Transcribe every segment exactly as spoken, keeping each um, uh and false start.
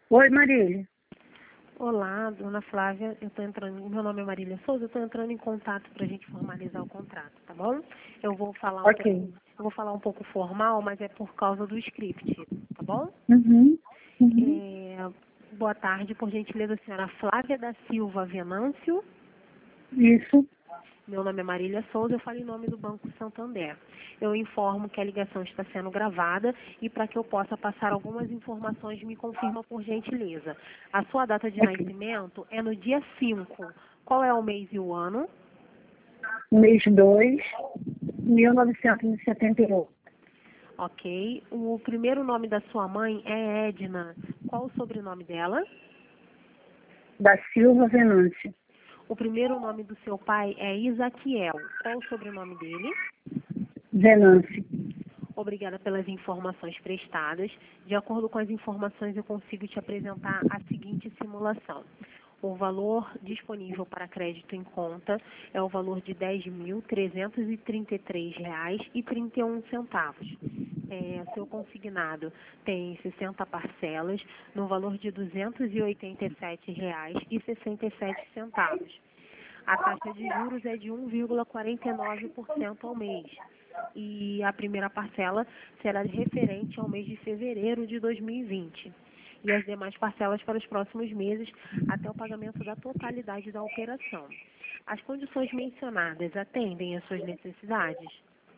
Oi, Marília. Olá, dona Flávia, eu tô entrando, meu nome é Marília Souza, eu estou entrando em contato para a gente formalizar o contrato, tá bom? Eu vou falar um pouco, Ok. eu vou falar um pouco formal, mas é por causa do script, tá bom? Uhum. Uhum. É, boa tarde, por gentileza, senhora Flávia da Silva Venâncio. Isso. Meu nome é Marília Souza, eu falo em nome do Banco Santander. Eu informo que a ligação está sendo gravada e para que eu possa passar algumas informações, me confirma por gentileza. A sua data de Ok. nascimento é no dia cinco. Qual é o mês e o ano? Mês dois, mil novecentos e setenta e oito. Ok. O primeiro nome da sua mãe é Edna. Qual o sobrenome dela? Da Silva Venâncio. O primeiro nome do seu pai é Isaquiel. Qual o sobrenome dele? Venâncio. Obrigada pelas informações prestadas. De acordo com as informações, eu consigo te apresentar a seguinte simulação. O valor disponível para crédito em conta é o valor de dez mil trezentos e trinta e três reais e trinta e um centavos. É, seu consignado tem sessenta parcelas no valor de duzentos e oitenta e sete reais e sessenta e sete centavos. A taxa de juros é de um vírgula quarenta e nove por cento ao mês. E a primeira parcela será referente ao mês de fevereiro de dois mil e vinte. E as demais parcelas para os próximos meses, até o pagamento da totalidade da operação. As condições mencionadas atendem às suas necessidades?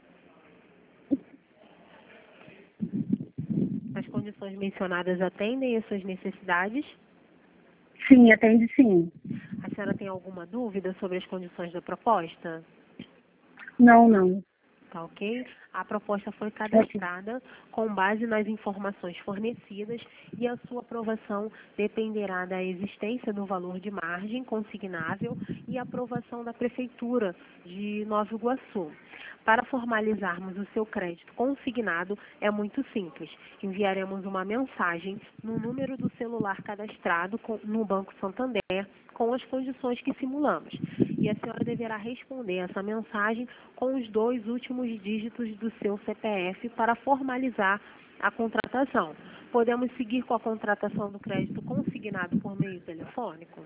As condições mencionadas atendem às suas necessidades? Sim, atende sim. A senhora tem alguma dúvida sobre as condições da proposta? Não, não. Tá ok? A proposta foi Ok. cadastrada com base nas informações fornecidas e a sua aprovação dependerá da existência do valor de margem consignável e aprovação da Prefeitura de Nova Iguaçu. Para formalizarmos o seu crédito consignado, é muito simples. Enviaremos uma mensagem no número do celular cadastrado com- no Banco Santander com as condições que simulamos. E a senhora deverá responder essa mensagem com os dois últimos dígitos do seu C P F para formalizar a contratação. Podemos seguir com a contratação do crédito consignado por meio telefônico?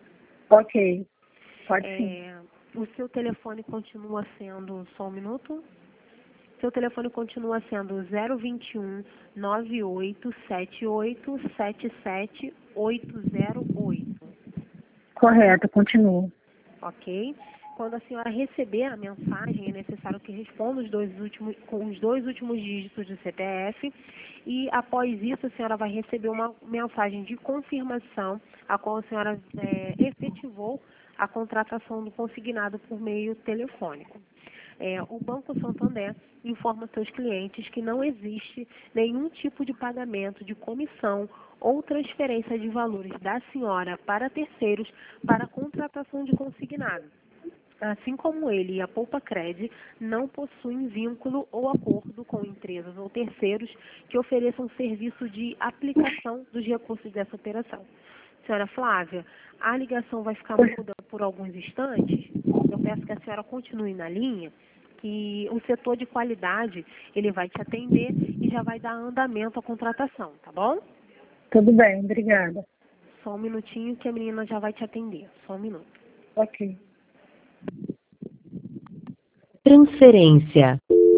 Ok. Pode sim. É, o seu telefone continua sendo, só um minuto, seu telefone continua sendo zero vinte e um, nove oito sete oito sete sete oito zero oito. Correto, continuo. Ok? Quando a senhora receber a mensagem, é necessário que responda os dois últimos, com os dois últimos dígitos do C P F e, após isso, a senhora vai receber uma mensagem de confirmação, a qual a senhora é, efetivou a contratação do consignado por meio telefônico. É, o Banco Santander informa seus clientes que não existe nenhum tipo de pagamento de comissão ou transferência de valores da senhora para terceiros para a contratação de consignado. Assim como ele e a Poupa Cred não possuem vínculo ou acordo com empresas ou terceiros que ofereçam serviço de aplicação dos recursos dessa operação. Senhora Flávia, a ligação vai ficar muda por alguns instantes. Eu peço que a senhora continue na linha, que o setor de qualidade ele vai te atender e já vai dar andamento à contratação, tá bom? Tudo bem, obrigada. Só um minutinho que a menina já vai te atender. Só um minuto. Ok. Transferência.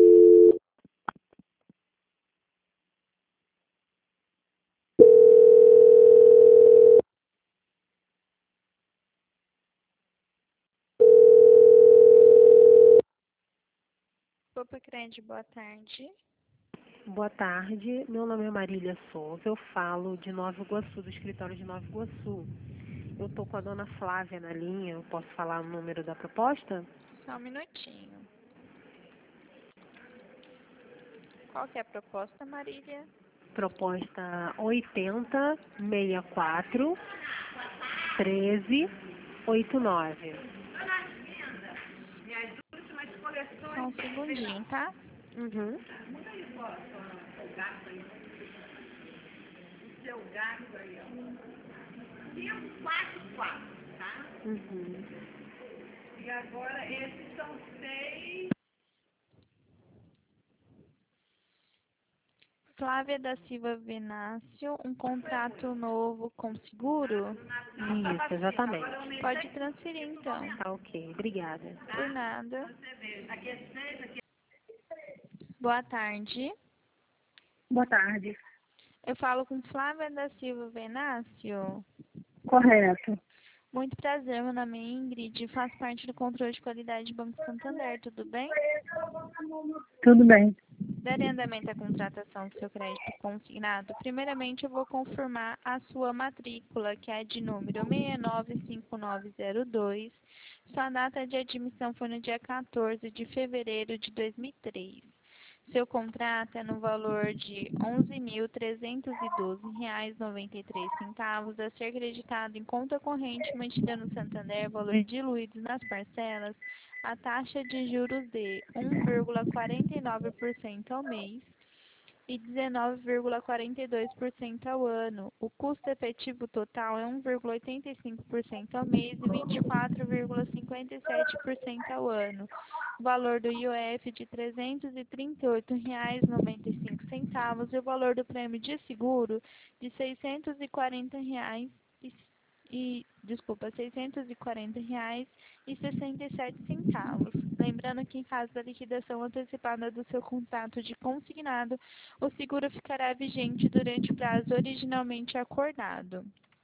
Poupa Grande, boa tarde. Boa tarde, meu nome é Marília Souza, eu falo de Nova Iguaçu, do escritório de Nova Iguaçu. Eu estou com a dona Flávia na linha, eu posso falar o número da proposta? Só um minutinho. Qual que é a proposta, Marília? Proposta oitenta sessenta e quatro treze oitenta e nove. Só um segundinho, tá? Uhum. Uhum. Flávia da Silva Venácio, um contrato novo com seguro? Isso, exatamente. Pode transferir então. Tá ok, obrigada. Por nada. Boa tarde. Boa tarde. Eu falo com Flávia da Silva Venácio. Correto. Muito prazer, meu nome é Ingrid, faço parte do controle de qualidade do Banco Santander, tudo bem? Tudo bem. Darei andamento à contratação do seu crédito consignado. Primeiramente, eu vou confirmar a sua matrícula, que é de número seis nove cinco nove zero dois. Sua data de admissão foi no dia quatorze de fevereiro de dois mil e três. Seu contrato é no valor de onze mil trezentos e doze reais e noventa e três centavos a ser creditado em conta corrente mantida no Santander, valor diluído nas parcelas, a taxa de juros de um vírgula quarenta e nove por cento ao mês e dezenove vírgula quarenta e dois por cento ao ano. O custo efetivo total é um vírgula oitenta e cinco por cento ao mês e vinte e quatro vírgula cinquenta e sete por cento ao ano. O valor do I O F de trezentos e trinta e oito reais e noventa e cinco centavos e o valor do prêmio de seguro de seiscentos e quarenta reais e, e desculpa, seiscentos e quarenta reais e sessenta e sete centavos. Lembrando que em caso da liquidação antecipada do seu contrato de consignado, o seguro ficará vigente durante o prazo originalmente acordado.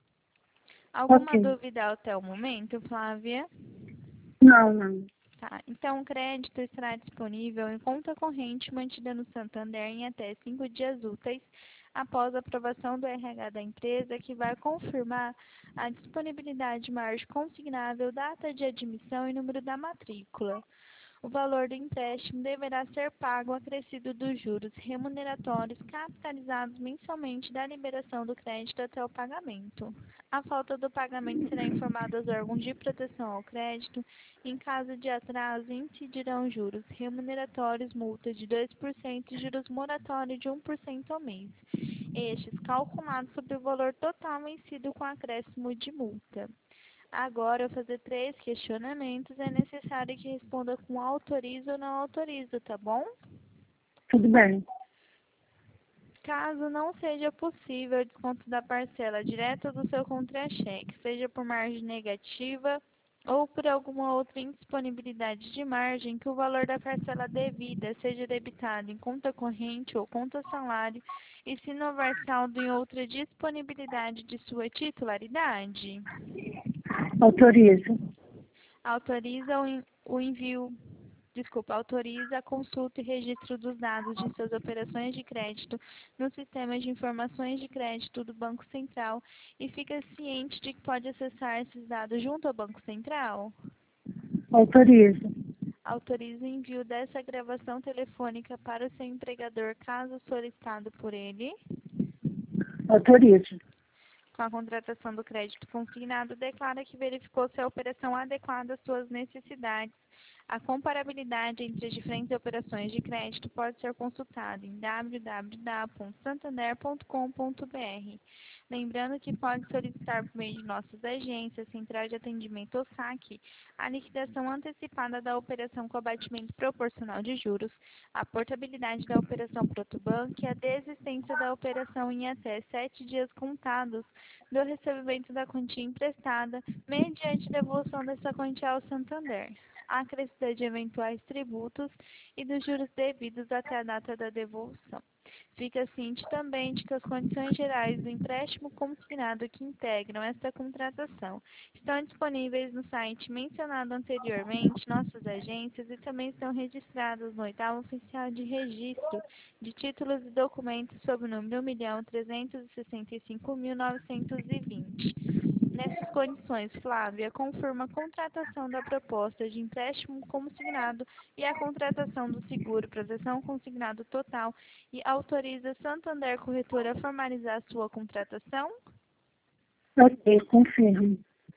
Alguma Ok. dúvida até o momento, Flávia? Não, não. Tá. Então, o crédito estará disponível em conta corrente mantida no Santander em até cinco dias úteis após a aprovação do R H da empresa, que vai confirmar a disponibilidade de margem consignável, data de admissão e número da matrícula. O valor do empréstimo deverá ser pago acrescido dos juros remuneratórios capitalizados mensalmente da liberação do crédito até o pagamento. A falta do pagamento será informada aos órgãos de proteção ao crédito. Em caso de atraso, incidirão juros remuneratórios, multa de dois por cento e juros moratórios de um por cento ao mês. Estes calculados sobre o valor total vencido com acréscimo de multa. Agora, ao fazer três questionamentos, é necessário que responda com autorizo ou não autorizo, tá bom? Tudo bem. Caso não seja possível o desconto da parcela direta do seu contra-cheque, seja por margem negativa ou por alguma outra indisponibilidade de margem, que o valor da parcela devida seja debitado em conta corrente ou conta salário, e se não houver saldo em outra disponibilidade de sua titularidade. Autorizo. Autoriza o, en o envio, desculpa, autoriza a consulta e registro dos dados de suas operações de crédito no sistema de informações de crédito do Banco Central e fica ciente de que pode acessar esses dados junto ao Banco Central? Autorizo. Autoriza o envio dessa gravação telefônica para o seu empregador, caso solicitado por ele. Autorizo. Com a contratação do crédito consignado, declara que verificou se a operação adequada às suas necessidades. A comparabilidade entre as diferentes operações de crédito pode ser consultada em w w w ponto santander ponto com ponto b r. Lembrando que pode solicitar por meio de nossas agências, Central de Atendimento ou saque, a liquidação antecipada da operação com abatimento proporcional de juros, a portabilidade da operação Protobank e a desistência da operação em até sete dias contados do recebimento da quantia emprestada, mediante devolução dessa quantia ao Santander, a acrescida de eventuais tributos e dos juros devidos até a data da devolução. Fica ciente também de que as condições gerais do empréstimo consignado que integram esta contratação estão disponíveis no site mencionado anteriormente, nossas agências, e também estão registradas no oitavo oficial de registro de títulos e documentos sob o número um milhão trezentos e sessenta e cinco mil novecentos e vinte. Nessas condições, Flávia confirma a contratação da proposta de empréstimo consignado e a contratação do seguro proteção consignado total e autoriza Santander Corretora a formalizar sua contratação? Ok, confirmo.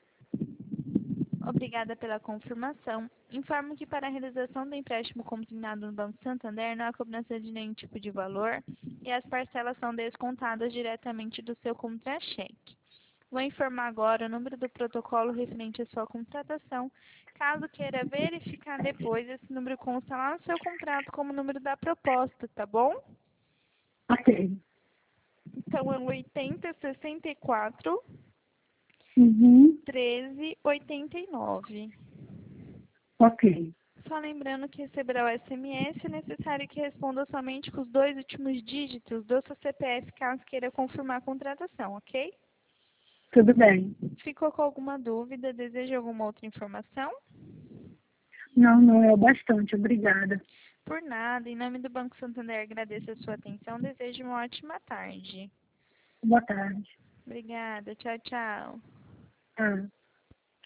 Obrigada pela confirmação. Informo que para a realização do empréstimo consignado no Banco Santander não há cobrança de nenhum tipo de valor e as parcelas são descontadas diretamente do seu contra-cheque. Vou informar agora o número do protocolo referente à sua contratação. Caso queira verificar depois, esse número consta lá no seu contrato como número da proposta, tá bom? Ok. Então, é oitenta, sessenta e quatro, Uhum. treze, oitenta e nove. Ok. Só lembrando que receberá o S M S, é necessário que responda somente com os dois últimos dígitos do seu C P F, caso queira confirmar a contratação, ok? Tudo bem. Ficou com alguma dúvida? Deseja alguma outra informação? Não, não é o bastante. Obrigada. Por nada. Em nome do Banco Santander, agradeço a sua atenção. Desejo uma ótima tarde. Boa tarde. Obrigada. Tchau, tchau. Ah.